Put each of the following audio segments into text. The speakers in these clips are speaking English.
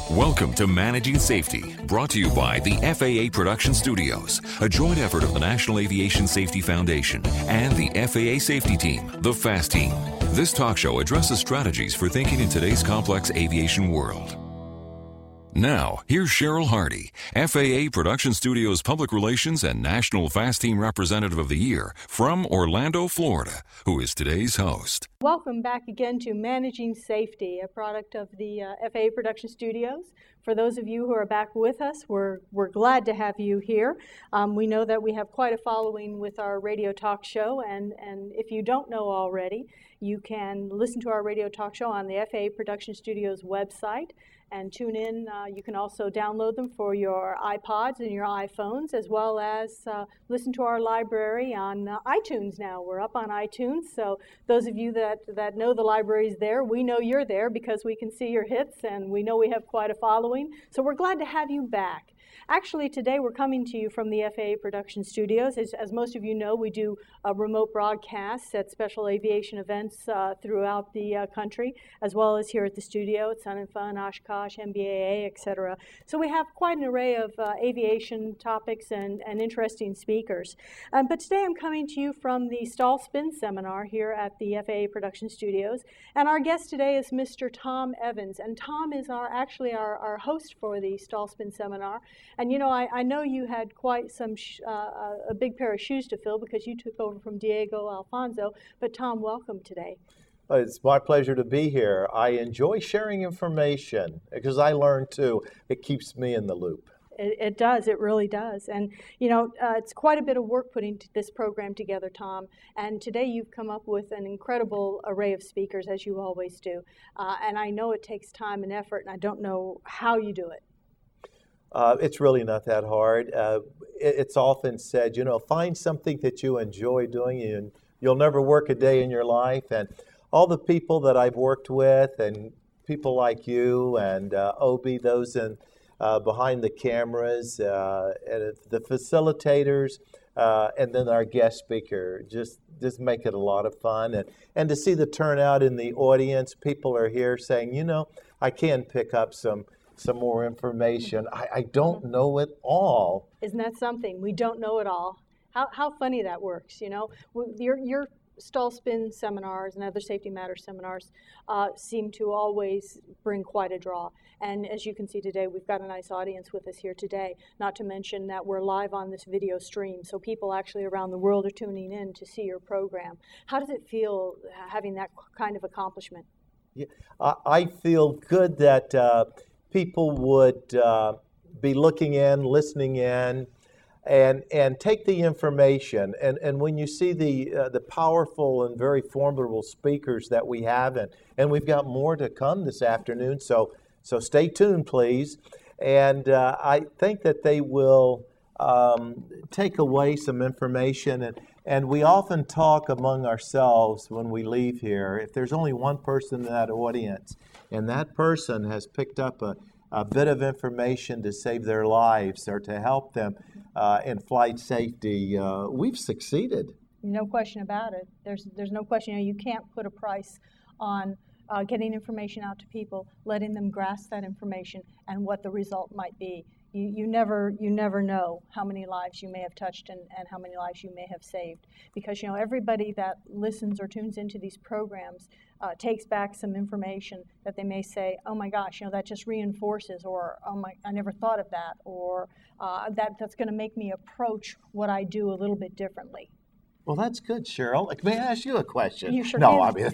Welcome to Managing Safety, brought to you by the FAA Production Studios, a joint effort of the National Aviation Safety Foundation and the FAA Safety Team, the FAST Team. This talk show addresses strategies for thinking in today's complex aviation world. Now, here's Cheryl Hardy, FAA Production Studios Public Relations and National FAST Team Representative of the Year from Orlando, Florida, who is today's host. Welcome back again to Managing Safety, a product of the FAA Production Studios. For those of you who are back with us, we're glad to have you here. We know that we have quite a following with our radio talk show, and if you don't know already, you can listen to our radio talk show on the FAA Production Studios website and tune in. You can also download them for your iPods and your iPhones, as well as listen to our library on iTunes now. We're up on iTunes, so those of you that know the library's there, we know you're there because we can see your hits, and we know we have quite a following. So we're glad to have you back. Actually, today we're coming to you from the FAA Production Studios. As most of you know, we do remote broadcasts at special aviation events throughout the country, as well as here at the studio at Sun and Fun, Oshkosh, MBAA, etc. So we have quite an array of aviation topics and interesting speakers. But today I'm coming to you from the Stall Spin Seminar here at the FAA Production Studios. And our guest today is Mr. Tom Evans. And Tom is actually our host for the Stall Spin Seminar. And you know, I know you had quite a big pair of shoes to fill because you took over from Diego Alfonso. But Tom, welcome today. It's my pleasure to be here. I enjoy sharing information because I learn too. It keeps me in the loop. It does. It really does. And, you know, it's quite a bit of work putting this program together, Tom. And today you've come up with an incredible array of speakers, as you always do. And I know it takes time and effort, and I don't know how you do it. It's really not that hard. It's often said, you know, find something that you enjoy doing and you'll never work a day in your life. And all the people that I've worked with and people like you and Obi, those behind the cameras, and the facilitators, and then our guest speaker, just make it a lot of fun. And to see the turnout in the audience, people are here saying, you know, I can pick up some more information. I don't know it all. Isn't that something? We don't know it all. How funny that works, you know? Your Stall Spin seminars and other safety matters seminars seem to always bring quite a draw. And as you can see today, we've got a nice audience with us here today, not to mention that we're live on this video stream, so people actually around the world are tuning in to see your program. How does it feel having that kind of accomplishment? Yeah, I feel good that people would be looking in, listening in, and take the information. And when you see the powerful and very formidable speakers that we have, and we've got more to come this afternoon, so stay tuned, please. And I think that they will take away some information. And we often talk among ourselves when we leave here. If there's only one person in that audience, and that person has picked up a bit of information to save their lives or to help them in flight safety, we've succeeded. No question about it. There's no question. You can't put a price on getting information out to people, letting them grasp that information and what the result might be. You never know how many lives you may have touched and how many lives you may have saved, because you know everybody that listens or tunes into these programs takes back some information that they may say, oh my gosh, you know, that just reinforces, or oh my, I never thought of that, or that's going to make me approach what I do a little bit differently. Well, that's good, Cheryl. May I ask you a question? You sure no, can. I mean,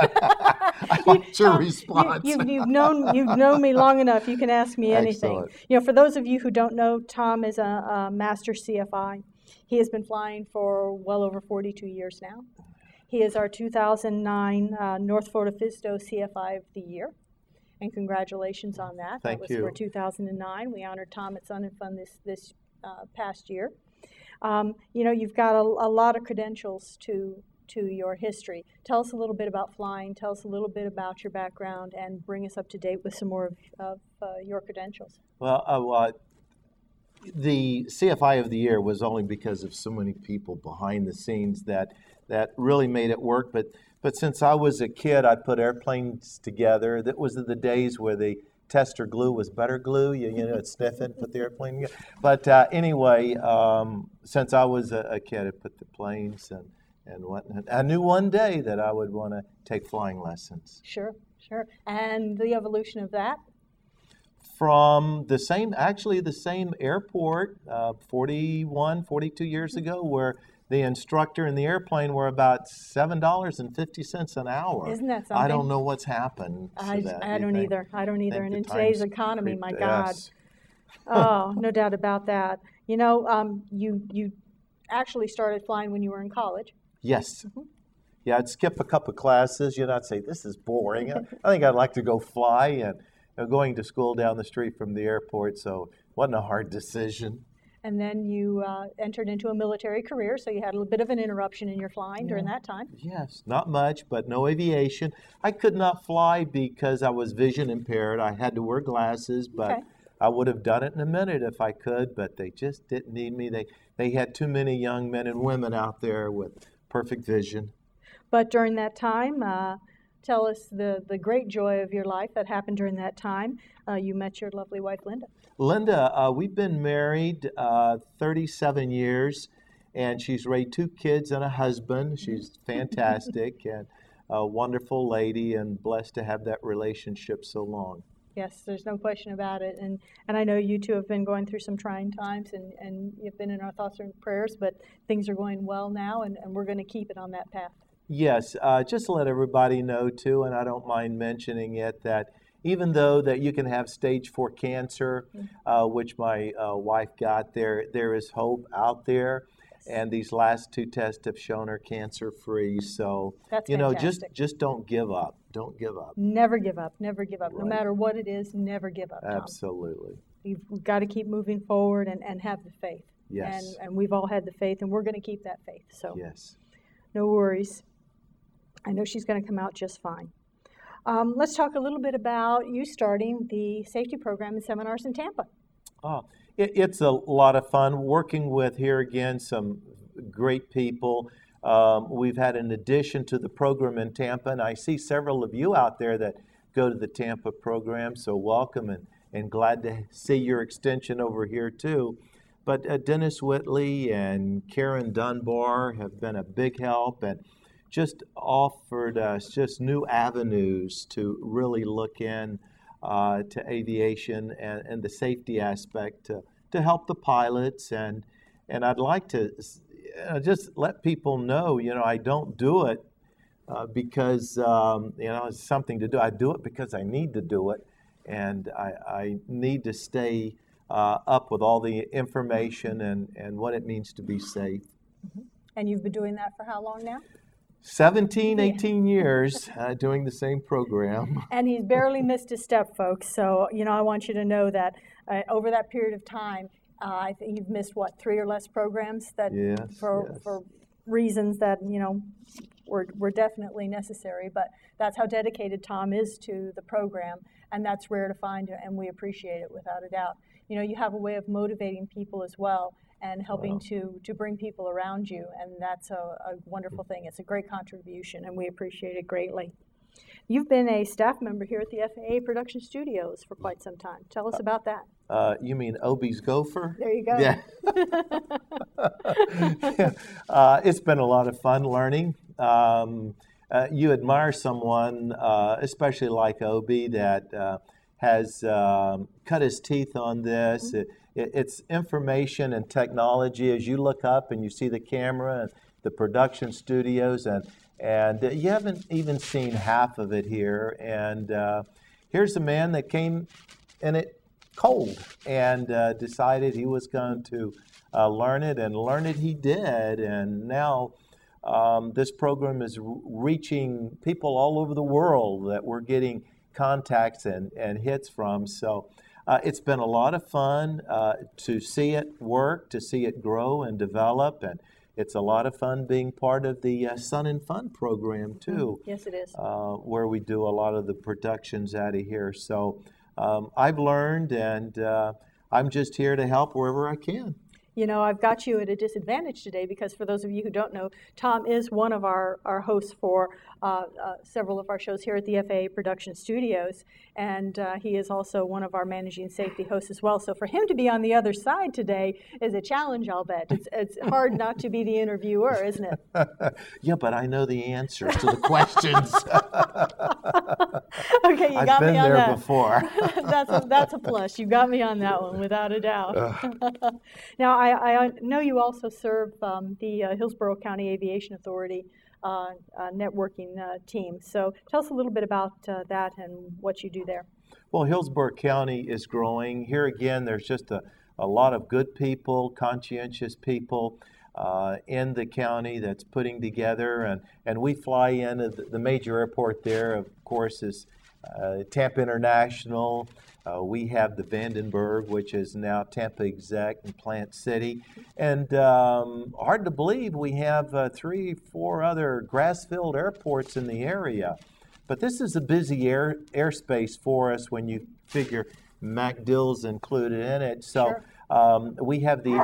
I want your response. You've known me long enough. You can ask me anything. Excellent. You know, for those of you who don't know, Tom is a master CFI. He has been flying for well over 42 years now. He is our 2009 North Florida FSDO CFI of the Year. And congratulations on that. Thank you. That was for 2009. We honored Tom at Sun and Fun this past year. You know, you've got a lot of credentials to your history. Tell us a little bit about flying. Tell us a little bit about your background, and bring us up to date with some more of your credentials. Well, the CFI of the Year was only because of so many people behind the scenes that really made it work. But since I was a kid, I put airplanes together. That was the days where the tester glue was better glue. You know, it's sniffing, put the airplane together. But anyway, since I was a kid, I put the planes and whatnot. I knew one day that I would want to take flying lessons. Sure, sure. And the evolution of that? From the same airport 41, 42 years ago, where the instructor and the airplane were about $7.50 an hour. Isn't that something? I don't know what's happened to that. I don't either. And in today's economy, my God. Yes. Oh, no doubt about that. You know, you actually started flying when you were in college. Yes. Mm-hmm. Yeah, I'd skip a couple of classes. You know, I'd say, this is boring. I think I'd like to go fly. And going to school down the street from the airport, so it wasn't a hard decision. And then you entered into a military career, so you had a little bit of an interruption in your flying during that time. Yes, not much, but no aviation. I could not fly because I was vision impaired. I had to wear glasses, but I would have done it in a minute if I could, but they just didn't need me. They had too many young men and women out there with perfect vision. But during that time, tell us the great joy of your life that happened during that time. You met your lovely wife, Linda. Linda, we've been married 37 years, and she's raised 2 kids and a husband. She's fantastic and a wonderful lady, and blessed to have that relationship so long. Yes, there's no question about it. And I know you two have been going through some trying times, and you've been in our thoughts and prayers, but things are going well now, and we're going to keep it on that path. Yes, just to let everybody know too, and I don't mind mentioning it, that even though that you can have stage 4 cancer, which my wife got, there is hope out there, and these last 2 tests have shown her cancer-free. So that's you know, fantastic. just don't give up. Don't give up. Never give up. Never give up. Right. No matter what it is, never give up, Tom. Absolutely. We've got to keep moving forward and have the faith. Yes. And we've all had the faith, and we're going to keep that faith. So yes. No worries. I know she's going to come out just fine. Let's talk a little bit about you starting the safety program and seminars in Tampa. It's a lot of fun working with, here again, some great people. We've had an addition to the program in Tampa, and I see several of you out there that go to the Tampa program, so welcome and glad to see your extension over here too. But Dennis Whitley and Karen Dunbar have been a big help and just offered us just new avenues to really look in to aviation and the safety aspect to help the pilots. And I'd like to just let people know, you know, I don't do it because, you know, it's something to do. I do it because I need to do it. And I need to stay up with all the information and what it means to be safe. Mm-hmm. And you've been doing that for how long now? 17, 18 years doing the same program. And he's barely missed a step, folks. So, you know, I want you to know that over that period of time, I think you've missed, 3 or less programs that for reasons that, you know, were definitely necessary. But that's how dedicated Tom is to the program, and that's rare to find, and we appreciate it without a doubt. You know, you have a way of motivating people as well, and helping to bring people around you, and that's a wonderful thing. It's a great contribution, and we appreciate it greatly. You've been a staff member here at the FAA Production Studios for quite some time. Tell us about that. You mean Obie's Gopher? There you go. Yeah. It's been a lot of fun learning. You admire someone, especially like Obie, that has cut his teeth on this. Mm-hmm. It's information and technology. As you look up and you see the camera and the production studios, and you haven't even seen half of it here. And here's a man that came in it cold and decided he was going to learn it, and learn it he did. And now this program is reaching people all over the world that we're getting contacts and hits from. So it's been a lot of fun to see it work, to see it grow and develop, and it's a lot of fun being part of the Sun and Fun program too. Yes, it is. Where we do a lot of the productions out of here. So I've learned, and I'm just here to help wherever I can. You know, I've got you at a disadvantage today because for those of you who don't know, Tom is one of our hosts for several of our shows here at the FAA Production Studios, and he is also one of our managing safety hosts as well. So for him to be on the other side today is a challenge, I'll bet. It's hard not to be the interviewer, isn't it? Yeah, but I know the answers to the questions. Okay, you got me on that. I've been there before. That's a plus. You got me on that one, without a doubt. Now, I know you also serve the Hillsborough County Aviation Authority networking team. So tell us a little bit about that and what you do there. Well, Hillsborough County is growing. Here again, there's just a lot of good people, conscientious people in the county that's putting together. And we fly in the major airport there, of course, is Tampa International. We have the Vandenberg, which is now Tampa Exec and Plant City. And hard to believe we have 3-4 other grass-filled airports in the area. But this is a busy airspace for us when you figure MacDill's included in it. So we have the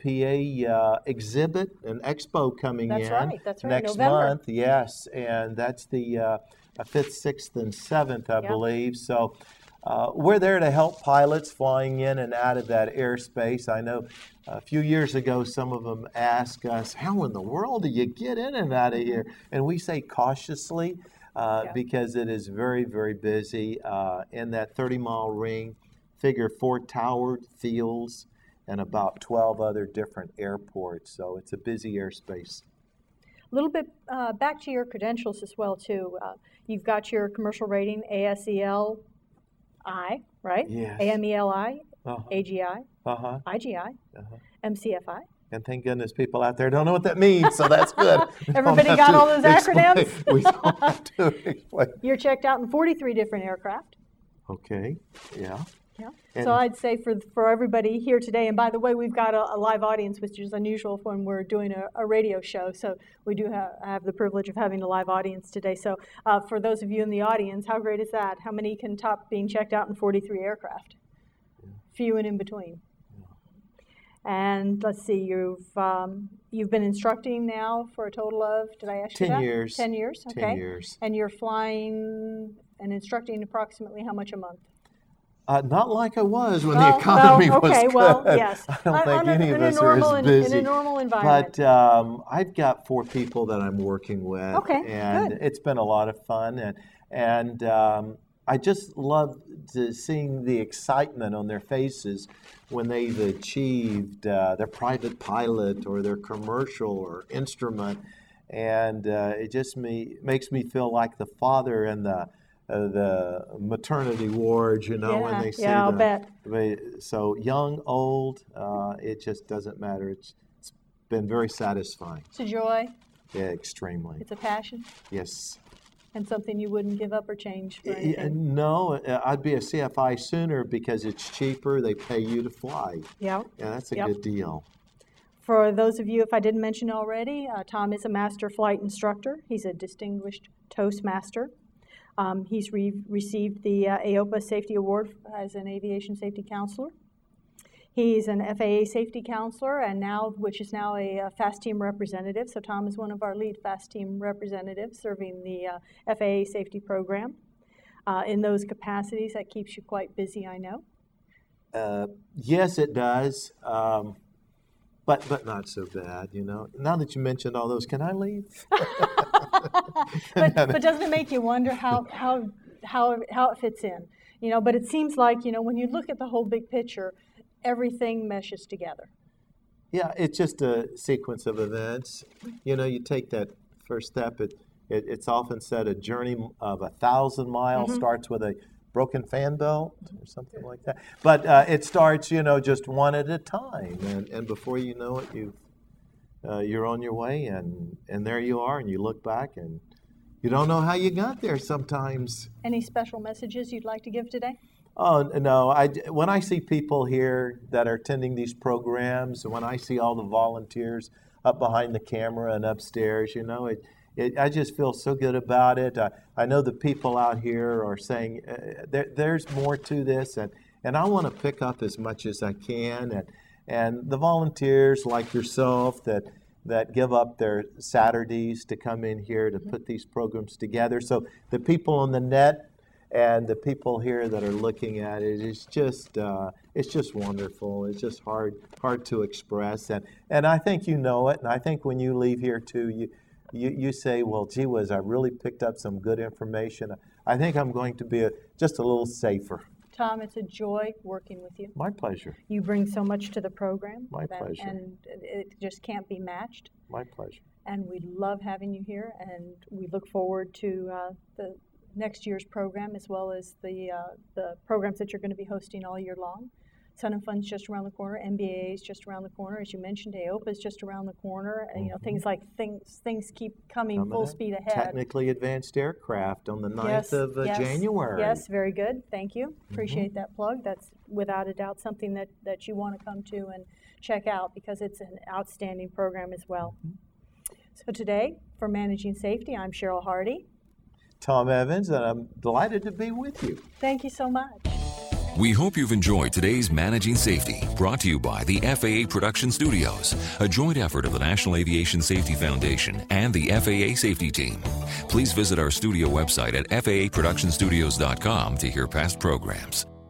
AOPA exhibit and expo coming That's right, next November. month. Yes, and that's the 5th, 6th, and 7th, I believe. So we're there to help pilots flying in and out of that airspace. I know a few years ago, some of them asked us, how in the world do you get in and out of here? And we say cautiously because it is very, very busy in that 30-mile ring. Figure 4 towered fields and about 12 other different airports. So it's a busy airspace. A little bit back to your credentials as well, too. You've got your commercial rating, ASEL I, right? Yes. AMELI, AGI, IGI, MCFI. And thank goodness people out there don't know what that means, so that's good. Everybody got all those acronyms? We don't have to explain. You're checked out in 43 different aircraft. Okay, yeah. Yeah. So I'd say for everybody here today, and by the way, we've got a live audience, which is unusual when we're doing a radio show. So we do have the privilege of having a live audience today. So for those of you in the audience, how great is that? How many can top being checked out in 43 aircraft? Few and in between. And let's see, you've been instructing now for a total of, did I ask you that? 10 years. 10 years, okay. 10 years. And you're flying and instructing approximately how much a month? Not like I was when the economy was good. Well, yes. I don't think any of us are as busy. In a normal environment. But I've got 4 people that I'm working with. Okay, and good. It's been a lot of fun. And I just love seeing the excitement on their faces when they've achieved their private pilot or their commercial or instrument. And it just makes me feel like the father and the maternity ward, you know, when they say I'll bet. So young, old, it just doesn't matter. It's been very satisfying. It's a joy. Yeah, extremely. It's a passion. Yes. And something you wouldn't give up or change for anything. No, I'd be a CFI sooner because it's cheaper. They pay you to fly. Yeah. Yeah, that's a good deal. For those of you, if I didn't mention already, Tom is a master flight instructor. He's a distinguished Toastmaster. He's received the AOPA Safety Award as an aviation safety counselor. He's an FAA safety counselor, and which is now a FAST team representative. So Tom is one of our lead FAST team representatives serving the FAA safety program. In those capacities, that keeps you quite busy, I know. Yes, it does. But not so bad, you know. Now that you mentioned all those, can I leave? but doesn't it make you wonder how it fits in? You know, but it seems like, you know, when you look at the whole big picture, everything meshes together. Yeah, it's just a sequence of events. You know, you take that first step. It's often said a journey of 1,000 miles starts with a broken fan belt or something like that. But it starts, you know, just one at a time, and before you know it, you're on your way, and there you are, and you look back, and you don't know how you got there sometimes. Any special messages you'd like to give today? Oh, no. When I see people here that are attending these programs, when I see all the volunteers up behind the camera and upstairs, you know, I just feel so good about it. I know the people out here are saying there's more to this, and I want to pick up as much as I can. and the volunteers like yourself that give up their Saturdays to come in here to put these programs together. So the people on the net and the people here that are looking at it, it's just wonderful. It's just hard to express, and I think you know it. And I think when you leave here too, you say, well, gee whiz, I really picked up some good information. I think I'm going to be just a little safer. Tom, it's a joy working with you. My pleasure. You bring so much to the program. My pleasure. And it just can't be matched. My pleasure. And we love having you here, and we look forward to the next year's program, as well as the programs that you're going to be hosting all year long. Sun and Fun's just around the corner. MBA is just around the corner. As you mentioned, AOPA is just around the corner. And, things keep coming full speed ahead. Technically Advanced Aircraft on the 9th of January. Yes, very good. Thank you. Appreciate that plug. That's without a doubt something that you want to come to and check out, because it's an outstanding program as well. So today, for Managing Safety, I'm Cheryl Hardy. Tom Evans, and I'm delighted to be with you. Thank you so much. We hope you've enjoyed today's Managing Safety, brought to you by the FAA Production Studios, a joint effort of the National Aviation Safety Foundation and the FAA Safety Team. Please visit our studio website at faaproductionstudios.com to hear past programs.